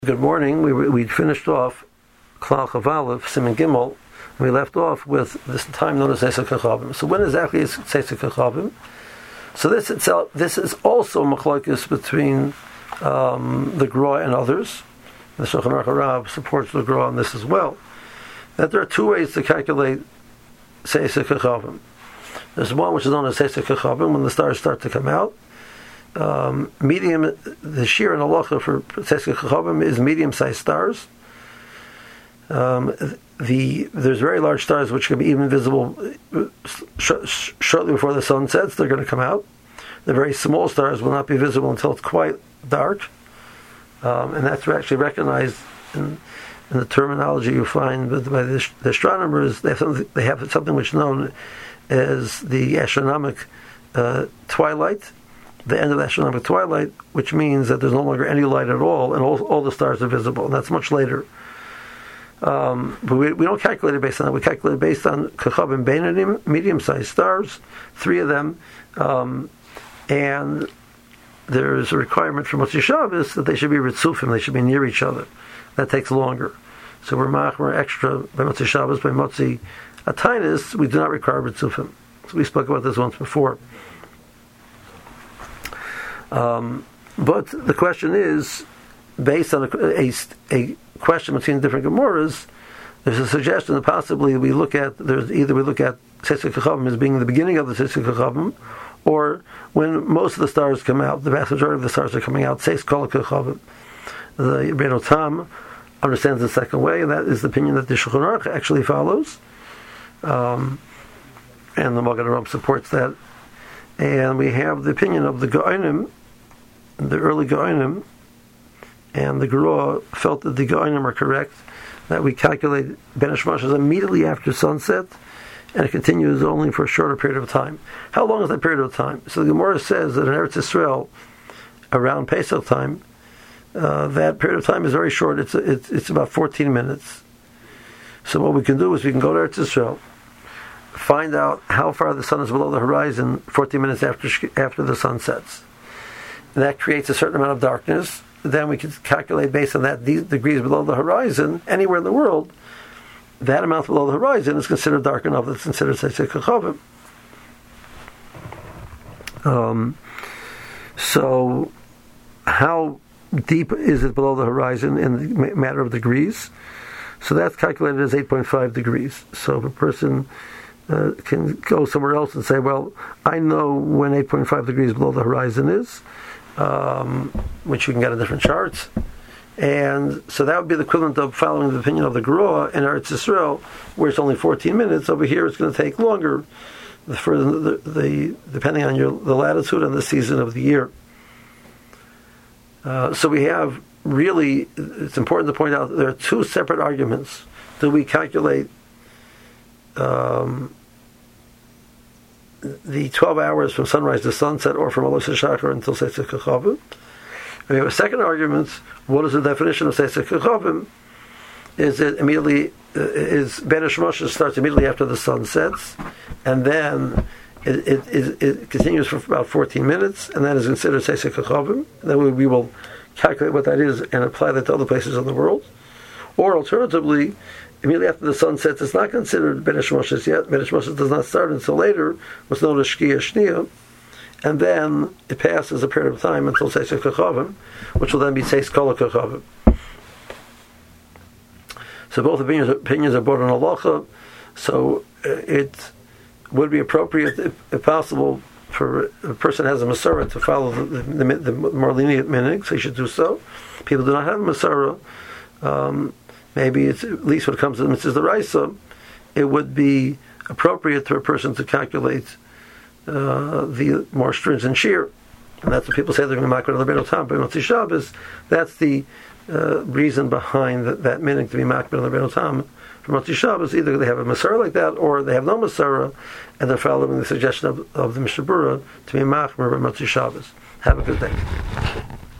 Good morning. We finished off Klal Chav Siman Gimel, and we left off with this time known as Seisei Kachavim. So when exactly is Seisei Kachavim? So this is also machlokes between the Gra and others. The Shulchan Aruch Harav supports the Gra on this as well. That there are two ways to calculate Seisei Kachavim. There's one which is known as Seisei Kachavim, when the stars start to come out. Medium, the shear and halacha for Seisei Kachavim is medium-sized stars. There's very large stars which can be even visible shortly before the sun sets. They're going to come out. The very small stars will not be visible until it's quite dark, and that's actually recognized in the terminology you find by the astronomers. They have something which is known as the astronomic twilight. The end of the astronomic twilight, which means that there's no longer any light at all, and all the stars are visible, and that's much later. But we don't calculate it based on that. We calculate it based on Kachavim Beinanim, medium-sized stars, 3 of them, and there's a requirement for Motzi Shabbos that they should be Ritzufim, they should be near each other. That takes longer. So we're extra by Motzi Shabbos, by Motzi Atainis, we do not require Ritzufim. So we spoke about this once before. But the question is, based on a question between different Gemaras, there's a suggestion that possibly we look at Seisei Kachavim as being the beginning of the Seisei Kachavim, or when most of the stars come out, the vast majority of the stars are coming out, Seis Kol Kachavim. The Rebbeinu Tam understands the second way, and that is the opinion that the Shulchan Aruch actually follows, and the Magen Avraham supports that. And we have the opinion of the Gaonim, the early Gaonim, and the Gra felt that the Gaonim are correct, that we calculate Ben Hashmashas immediately after sunset, and it continues only for a shorter period of time. How long is that period of time? So the Gemara says that in Eretz Yisrael, around Pesach time, that period of time is very short. It's about 14 minutes. So what we can do is we can go to Eretz Yisrael, find out how far the sun is below the horizon 14 minutes after the sun sets. And that creates a certain amount of darkness. Then we can calculate based on that these degrees below the horizon, anywhere in the world, that amount below the horizon is considered dark enough that's considered Seisei Kachavim. So how deep is it below the horizon in the matter of degrees? So that's calculated as 8.5 degrees. So if a person can go somewhere else and say, well, I know when 8.5 degrees below the horizon is, which you can get on different charts. And so that would be the equivalent of following the opinion of the Gra in Eretz Yisrael, where it's only 14 minutes. Over here it's going to take longer, depending on the latitude and the season of the year. So we have really, it's important to point out, there are two separate arguments. Do we calculate the 12 hours from sunrise to sunset, or from Alos HaShachar until Seisei Kachavim? We have a second argument. What is the definition of Seisei Kachavim? Is it immediately, is Ben Hashmashas starts immediately after the sun sets, and then it continues for about 14 minutes, and that is considered Seisei Kachavim. Then we will calculate what that is and apply that to other places in the world. Or alternatively, immediately after the sun sets, it's not considered Ben Hashmashas yet. Ben Hashmashas does not start until later, what's known as Shkia Shnia, and then it passes a period of time until Seisei Kachavim, which will then be Seis Kol Kachavim. So both opinions are brought on halacha. So it would be appropriate, if possible, for a person who has a Masorah to follow the more lenient minhag, so he should do so. People do not have a Masorah. Maybe it's at least when it comes to the Mitzvah D'Oraisa, it would be appropriate for a person to calculate the more stringent shear. And that's what people say they're going to makbid on the Rebbeinu Tam by Motzi Shabbos. That's the reason behind that minhag to be makbid on the Rebbeinu Tam for Motzi Shabbos. Either they have a Masorah like that, or they have no Masorah, and they're following the suggestion of the Mishnah Berurah to be makbid on Motzi Shabbos. Have a good day.